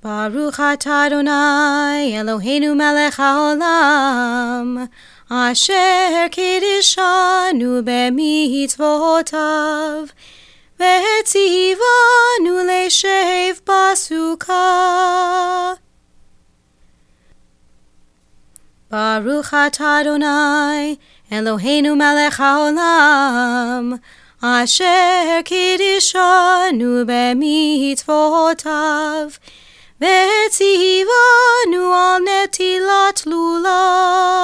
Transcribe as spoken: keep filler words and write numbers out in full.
Baruch atah Adonai Eloheinu melech haolam asher kiddushanu b'mitzvotav v'etzivanu le'shev basukah. Baruch atah Adonai Eloheinu melech haolam asher kiddushanu b'mitzvotav v'etzivanu al netilat lulav.